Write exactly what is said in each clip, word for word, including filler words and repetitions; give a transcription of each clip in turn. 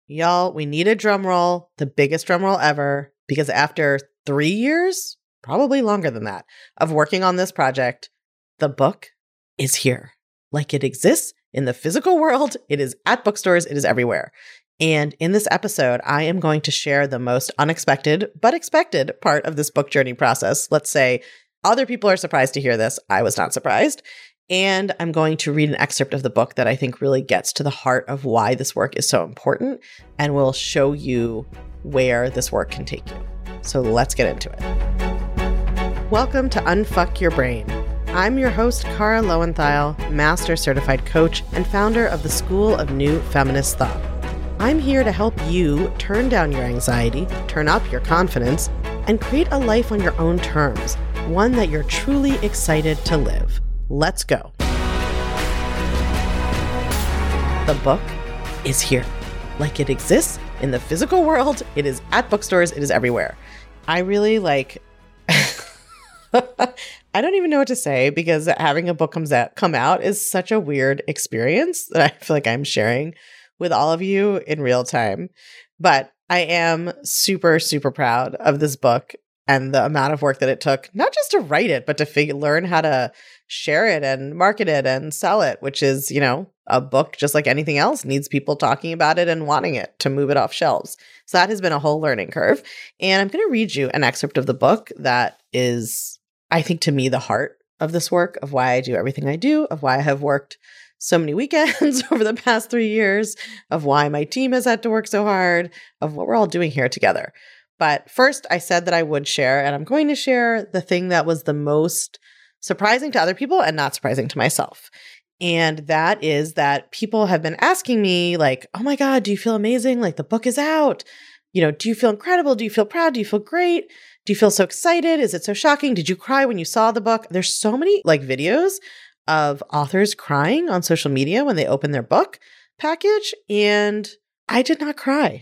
Y'all, we need a drum roll, the biggest drum roll ever, because after three years, probably longer than that, of working on this project, the book is here. Like it exists in the physical world. It is at bookstores. It is everywhere. And in this episode, I am going to share the most unexpected but expected part of this book journey process. Let's say other people are surprised to hear this. I was not surprised. And I'm going to read an excerpt of the book that I think really gets to the heart of why this work is so important and will show you where this work can take you. So let's get into it. Welcome to Unfuck Your Brain. I'm your host, Kara Lowenthal, Master Certified Coach and founder of the School of New Feminist Thought. I'm here to help you turn down your anxiety, turn up your confidence, and create a life on your own terms, one that you're truly excited to live. Let's go. The book is here. Like it exists in the physical world. It is at bookstores. It is everywhere. I really like, I don't even know what to say because having a book comes out, come out is such a weird experience that I feel like I'm sharing with all of you in real time. But I am super, super proud of this book and the amount of work that it took, not just to write it, but to figure, learn how to share it and market it and sell it, which is, you know, a book, just like anything else, needs people talking about it and wanting it to move it off shelves. So that has been a whole learning curve. And I'm going to read you an excerpt of the book that is, I think, to me, the heart of this work, of why I do everything I do, of why I have worked so many weekends over the past three years, of why my team has had to work so hard, of what we're all doing here together. But first, I said that I would share, and I'm going to share the thing that was the most surprising to other people and not surprising to myself. And that is that people have been asking me like, oh my God, do you feel amazing? Like the book is out. You know, do you feel incredible? Do you feel proud? Do you feel great? Do you feel so excited? Is it so shocking? Did you cry when you saw the book? There's so many like videos of authors crying on social media when they open their book package. And I did not cry.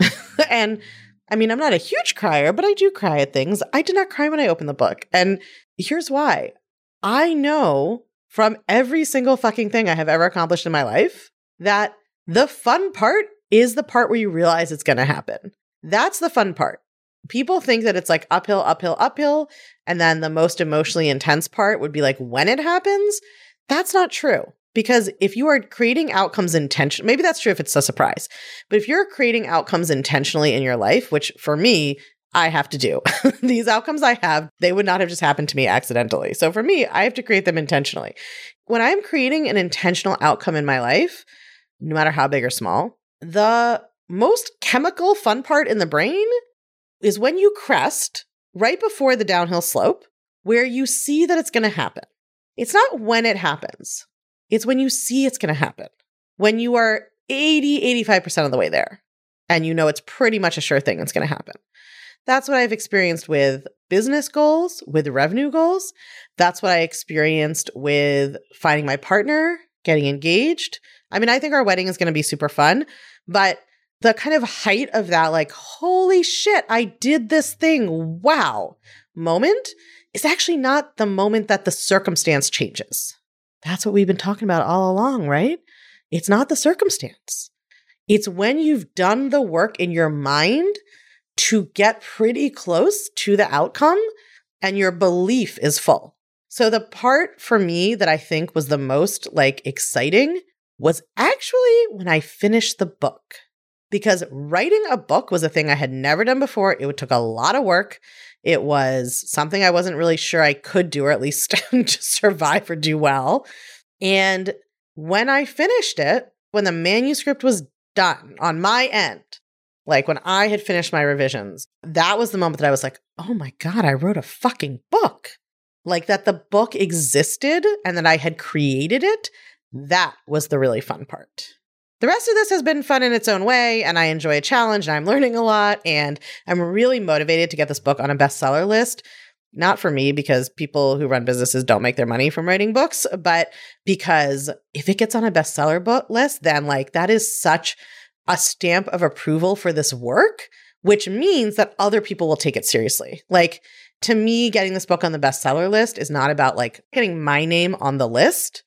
And I mean, I'm not a huge crier, but I do cry at things. I did not cry when I opened the book. And here's why. I know from every single fucking thing I have ever accomplished in my life that the fun part is the part where you realize it's going to happen. That's the fun part. People think that it's like uphill, uphill, uphill. And then the most emotionally intense part would be like when it happens. That's not true. Because if you are creating outcomes intentionally, maybe that's true if it's a surprise, but if you're creating outcomes intentionally in your life, which for me, I have to do, these outcomes I have, they would not have just happened to me accidentally. So for me, I have to create them intentionally. When I'm creating an intentional outcome in my life, no matter how big or small, the most chemical fun part in the brain is when you crest right before the downhill slope, where you see that it's going to happen. It's not when it happens. It's when you see it's going to happen, when you are eighty, eighty-five percent of the way there, and you know it's pretty much a sure thing it's going to happen. That's what I've experienced with business goals, with revenue goals. That's what I experienced with finding my partner, getting engaged. I mean, I think our wedding is going to be super fun, but the kind of height of that, like, holy shit, I did this thing, wow, moment is actually not the moment that the circumstance changes. That's what we've been talking about all along, right? It's not the circumstance. It's when you've done the work in your mind to get pretty close to the outcome and your belief is full. So the part for me that I think was the most like exciting was actually when I finished the book. Because writing a book was a thing I had never done before. It took a lot of work. It was something I wasn't really sure I could do, or at least just survive or do well. And when I finished it, when the manuscript was done on my end, like when I had finished my revisions, that was the moment that I was like, oh my God, I wrote a fucking book. Like that the book existed and that I had created it. That was the really fun part. The rest of this has been fun in its own way, and I enjoy a challenge, and I'm learning a lot, and I'm really motivated to get this book on a bestseller list. Not for me, because people who run businesses don't make their money from writing books, but because if it gets on a bestseller book list, then like that is such a stamp of approval for this work, which means that other people will take it seriously. Like to me, getting this book on the bestseller list is not about like getting my name on the list.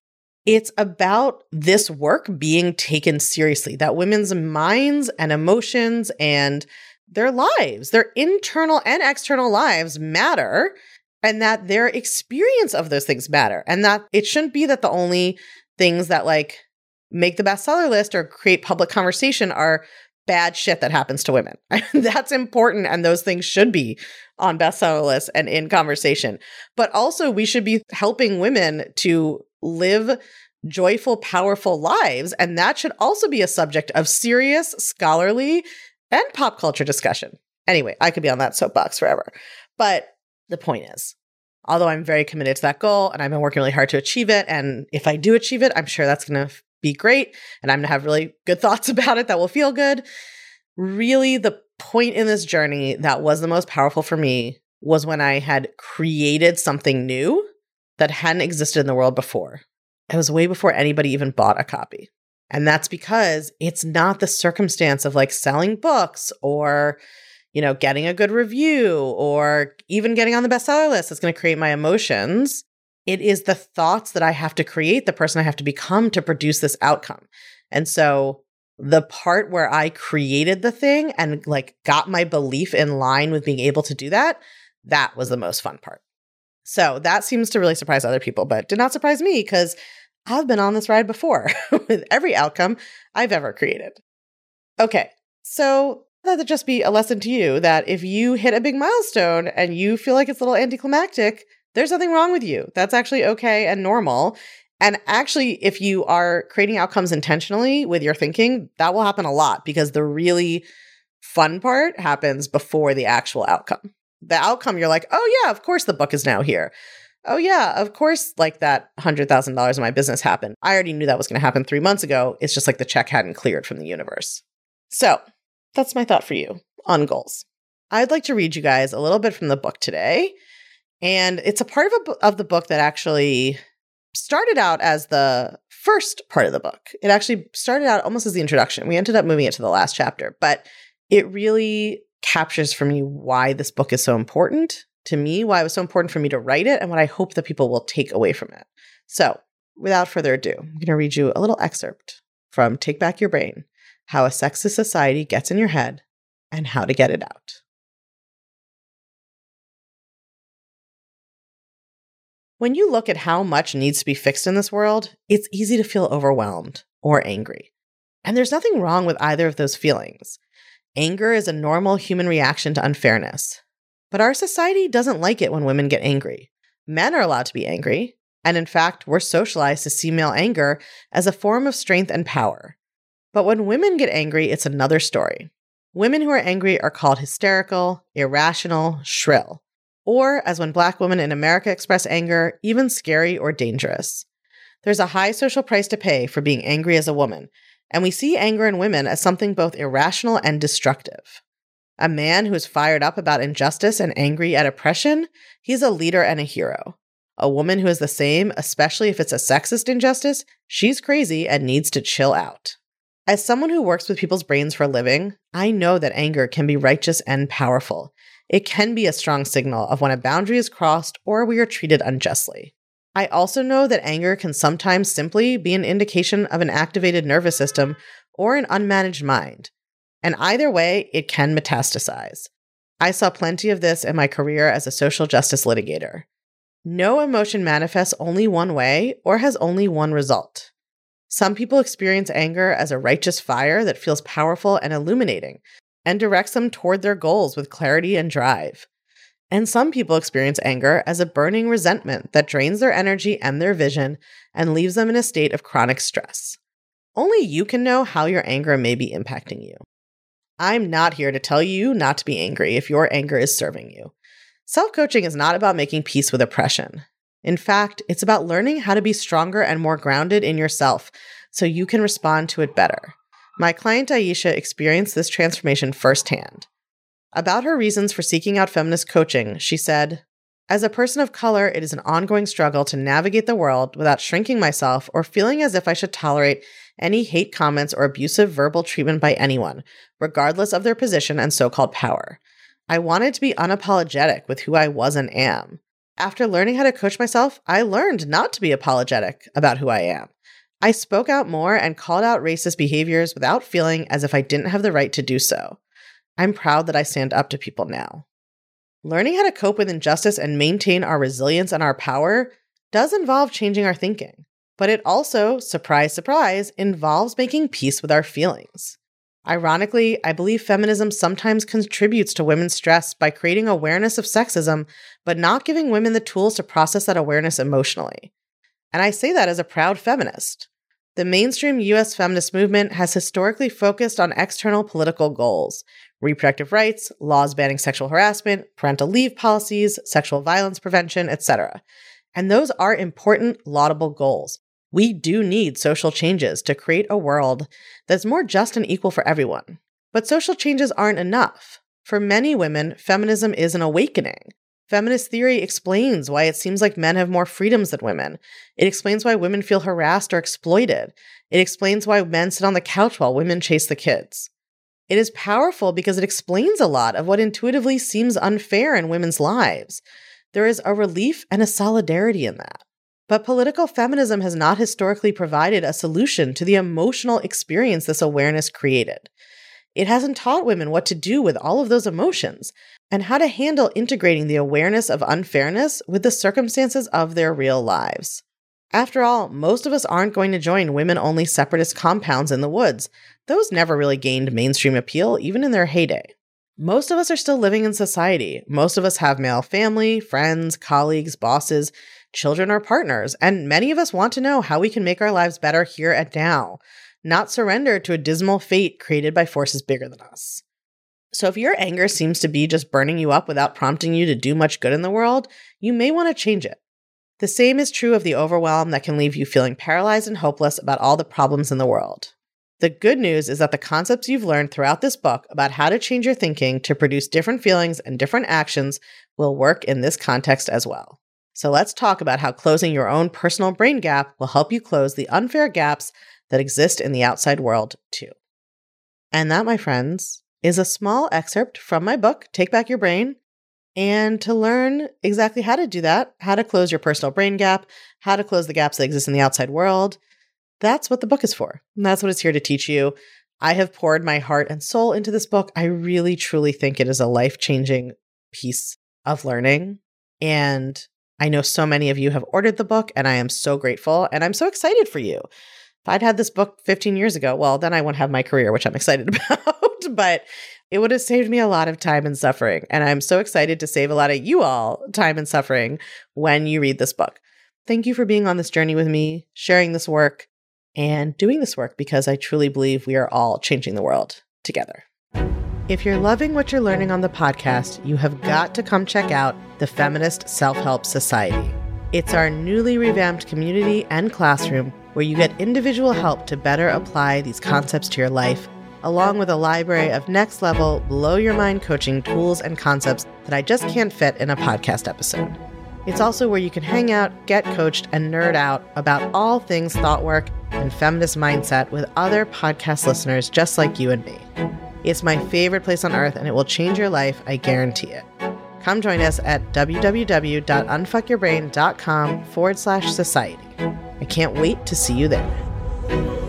it's about this work being taken seriously, that women's minds and emotions and their lives, their internal and external lives matter, and that their experience of those things matter. And that it shouldn't be that the only things that like make the bestseller list or create public conversation are bad shit that happens to women. That's important. And those things should be on bestseller lists and in conversation. But also we should be helping women to live joyful, powerful lives. And that should also be a subject of serious, scholarly, and pop culture discussion. Anyway, I could be on that soapbox forever. But the point is, although I'm very committed to that goal and I've been working really hard to achieve it, and if I do achieve it, I'm sure that's going to be great. And I'm going to have really good thoughts about it that will feel good. Really, the point in this journey that was the most powerful for me was when I had created something new that hadn't existed in the world before. It was way before anybody even bought a copy. And that's because it's not the circumstance of like selling books or, you know, getting a good review or even getting on the bestseller list that's going to create my emotions. It is the thoughts that I have to create, the person I have to become to produce this outcome. And so the part where I created the thing and like got my belief in line with being able to do that, that was the most fun part. So that seems to really surprise other people, but did not surprise me because I've been on this ride before with every outcome I've ever created. Okay, so that'd just be a lesson to you that if you hit a big milestone and you feel like it's a little anticlimactic, there's nothing wrong with you. That's actually okay and normal. And actually, if you are creating outcomes intentionally with your thinking, that will happen a lot because the really fun part happens before the actual outcome. The outcome, you're like, oh yeah, of course the book is now here. Oh yeah, of course, like that one hundred thousand dollars in my business happened. I already knew that was going to happen three months ago. It's just like the check hadn't cleared from the universe. So that's my thought for you on goals. I'd like to read you guys a little bit from the book today. And it's a part of, a, of the book that actually started out as the first part of the book. It actually started out almost as the introduction. We ended up moving it to the last chapter, but it really captures for me why this book is so important to me, why it was so important for me to write it, and what I hope that people will take away from it. So without further ado, I'm going to read you a little excerpt from Take Back Your Brain, How a Sexist Society Gets in Your Head and How to Get It Out. When you look at how much needs to be fixed in this world, it's easy to feel overwhelmed or angry. And there's nothing wrong with either of those feelings. Anger is a normal human reaction to unfairness. But our society doesn't like it when women get angry. Men are allowed to be angry, and in fact, we're socialized to see male anger as a form of strength and power. But when women get angry, it's another story. Women who are angry are called hysterical, irrational, shrill. Or, as when Black women in America express anger, even scary or dangerous. There's a high social price to pay for being angry as a woman, and we see anger in women as something both irrational and destructive. A man who is fired up about injustice and angry at oppression, he's a leader and a hero. A woman who is the same, especially if it's a sexist injustice, she's crazy and needs to chill out. As someone who works with people's brains for a living, I know that anger can be righteous and powerful. It can be a strong signal of when a boundary is crossed or we are treated unjustly. I also know that anger can sometimes simply be an indication of an activated nervous system or an unmanaged mind. And either way, it can metastasize. I saw plenty of this in my career as a social justice litigator. No emotion manifests only one way or has only one result. Some people experience anger as a righteous fire that feels powerful and illuminating and directs them toward their goals with clarity and drive. And some people experience anger as a burning resentment that drains their energy and their vision and leaves them in a state of chronic stress. Only you can know how your anger may be impacting you. I'm not here to tell you not to be angry if your anger is serving you. Self-coaching is not about making peace with oppression. In fact, it's about learning how to be stronger and more grounded in yourself so you can respond to it better. My client Aisha experienced this transformation firsthand. About her reasons for seeking out feminist coaching, she said, "As a person of color, it is an ongoing struggle to navigate the world without shrinking myself or feeling as if I should tolerate any hate comments or abusive verbal treatment by anyone, regardless of their position and so-called power. I wanted to be unapologetic with who I was and am. After learning how to coach myself, I learned not to be apologetic about who I am. I spoke out more and called out racist behaviors without feeling as if I didn't have the right to do so. I'm proud that I stand up to people now. Learning how to cope with injustice and maintain our resilience and our power does involve changing our thinking, but it also, surprise, surprise, involves making peace with our feelings. Ironically, I believe feminism sometimes contributes to women's stress by creating awareness of sexism, but not giving women the tools to process that awareness emotionally. And I say that as a proud feminist. The mainstream U S feminist movement has historically focused on external political goals: reproductive rights, laws banning sexual harassment, parental leave policies, sexual violence prevention, et cetera. And those are important, laudable goals. We do need social changes to create a world that's more just and equal for everyone. But social changes aren't enough. For many women, feminism is an awakening. Feminist theory explains why it seems like men have more freedoms than women. It explains why women feel harassed or exploited. It explains why men sit on the couch while women chase the kids. It is powerful because it explains a lot of what intuitively seems unfair in women's lives. There is a relief and a solidarity in that. But political feminism has not historically provided a solution to the emotional experience this awareness created. It hasn't taught women what to do with all of those emotions and how to handle integrating the awareness of unfairness with the circumstances of their real lives. After all, most of us aren't going to join women-only separatist compounds in the woods. Those never really gained mainstream appeal, even in their heyday. Most of us are still living in society. Most of us have male family, friends, colleagues, bosses, children, or partners, and many of us want to know how we can make our lives better here and now, not surrender to a dismal fate created by forces bigger than us. So if your anger seems to be just burning you up without prompting you to do much good in the world, you may want to change it. The same is true of the overwhelm that can leave you feeling paralyzed and hopeless about all the problems in the world. The good news is that the concepts you've learned throughout this book about how to change your thinking to produce different feelings and different actions will work in this context as well. So let's talk about how closing your own personal brain gap will help you close the unfair gaps that exist in the outside world too. And that, my friends, is a small excerpt from my book, Take Back Your Brain. And to learn exactly how to do that, how to close your personal brain gap, how to close the gaps that exist in the outside world, that's what the book is for. And that's what it's here to teach you. I have poured my heart and soul into this book. I really, truly think it is a life-changing piece of learning. And I know so many of you have ordered the book, and I am so grateful, and I'm so excited for you. If I'd had this book fifteen years ago, well, then I wouldn't have my career, which I'm excited about, but it would have saved me a lot of time and suffering. And I'm so excited to save a lot of you all time and suffering when you read this book. Thank you for being on this journey with me, sharing this work, and doing this work, because I truly believe we are all changing the world together. If you're loving what you're learning on the podcast, you have got to come check out the Feminist Self-Help Society. It's our newly revamped community and classroom where you get individual help to better apply these concepts to your life, along with a library of next-level, blow-your-mind coaching tools and concepts that I just can't fit in a podcast episode. It's also where you can hang out, get coached, and nerd out about all things thought work and feminist mindset with other podcast listeners just like you and me. It's my favorite place on earth, and it will change your life, I guarantee it. Come join us at www.unfuckyourbrain.com forward slash society. I can't wait to see you there.